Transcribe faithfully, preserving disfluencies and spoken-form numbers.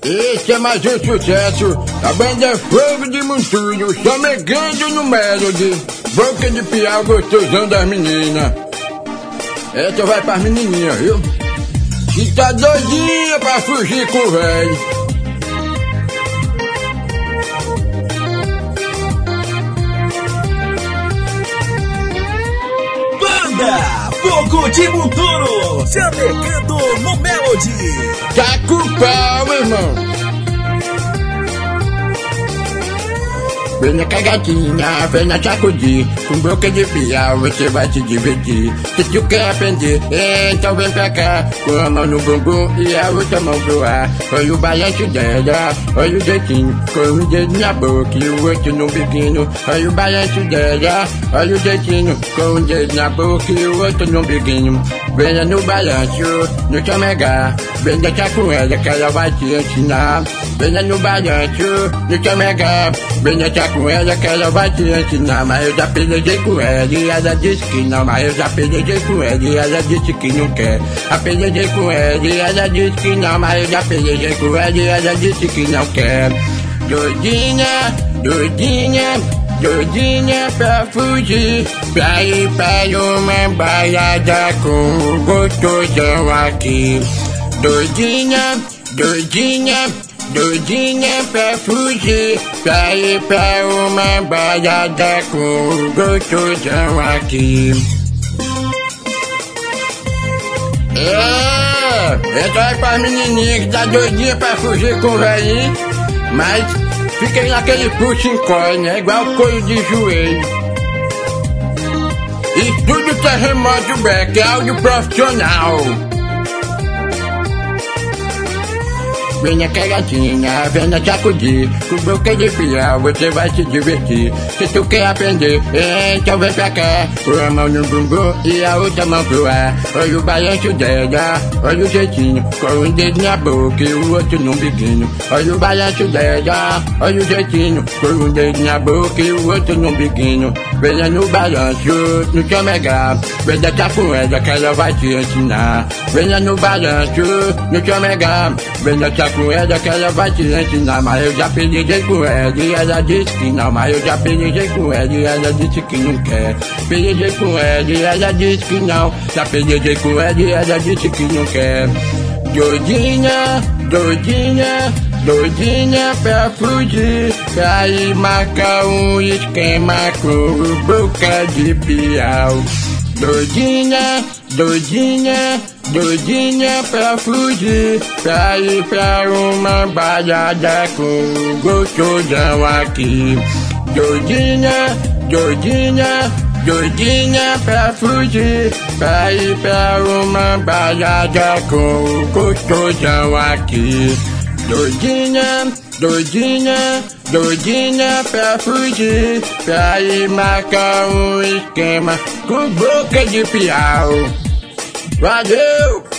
Esse é mais um sucesso da banda Fogo de Montuyo, Somegando no Melody, Boca de Piau, gostosão das meninas. Essa vai pras menininhas, viu? Que tá doidinha pra fugir com o velho. Banda Fogo de Montuyo, Somegando no Melody. Tá com pau, irmão. Vem na cagadinha, vem na sacudir, com boca de piau você vai se divertir. Se tu quer aprender, então vem pra cá, com a mão no bumbum e a outra mão pro ar. Olha o balanço dela, olha o dedinho, com um dedo na boca e o outro no biquinho. Olha o balanço dela, olha o dedinho, com um dedo na boca e o outro no biquinho. Venha no balanço, no chamega, vem dançar com ela que ela vai te ensinar. Venha no balanço, no chamega, vem dançar com ela que ela vai te ensinar. Mas eu já pelejei com ela e ela disse que não. Mas eu já pelejei com ela e ela disse que não quer. Eu pelejei com ela e ela disse que não. Mas eu já pelejei com ela e ela disse que não quer. Doidinha, doidinha, doidinha pra fugir, pra ir para uma balada com o gostosão aqui. Doidinha, doidinha, doidinha pra fugir, pra ir pra uma balada com o gostosão aqui. É, essa é pra menininha que tá doidinha pra fugir com o velhinho, mas fica aí naquele puxa em corre, né? Igual couro de joelho. Estudo Terremoto Beck, áudio profissional. Vem na cagadinha, vem na sacudir, com boca de piau você vai se divertir. Se tu quer aprender, então vem pra cá, com a mão no bumbum e a outra mão pro ar. Olha o balanço dela, olha o jeitinho, com um dedo na boca e o outro no biquinho. Olha o balanço dela, olha o jeitinho, com um dedo na boca e o outro no biquinho. Venha no balanço, no chamega, vem dançar com ela que ela vai te ensinar. Venha no balanço, no chamega, vem dançar com ela que ela vai te ensinar. Mas eu já pelejei com ela e ela disse que não. Mas eu já pelejei com ela e ela disse que não quer. Pelejei com ela e ela disse que não. Já pelejei com ela e ela disse que não quer. Doidinha, doidinha, doidinha pra fugir, pra ir marcar um esquema com o boca de piau. Doidinha, doidinha, doidinha pra fugir, pra ir pra uma balada com o gostosão aqui. Doidinha, doidinha, doidinha pra fugir, pra ir pra uma balada com o gostosão aqui. Doidinha, doidinha, doidinha pra fugir, pra ir marcar um esquema com boca de piau. Valeu!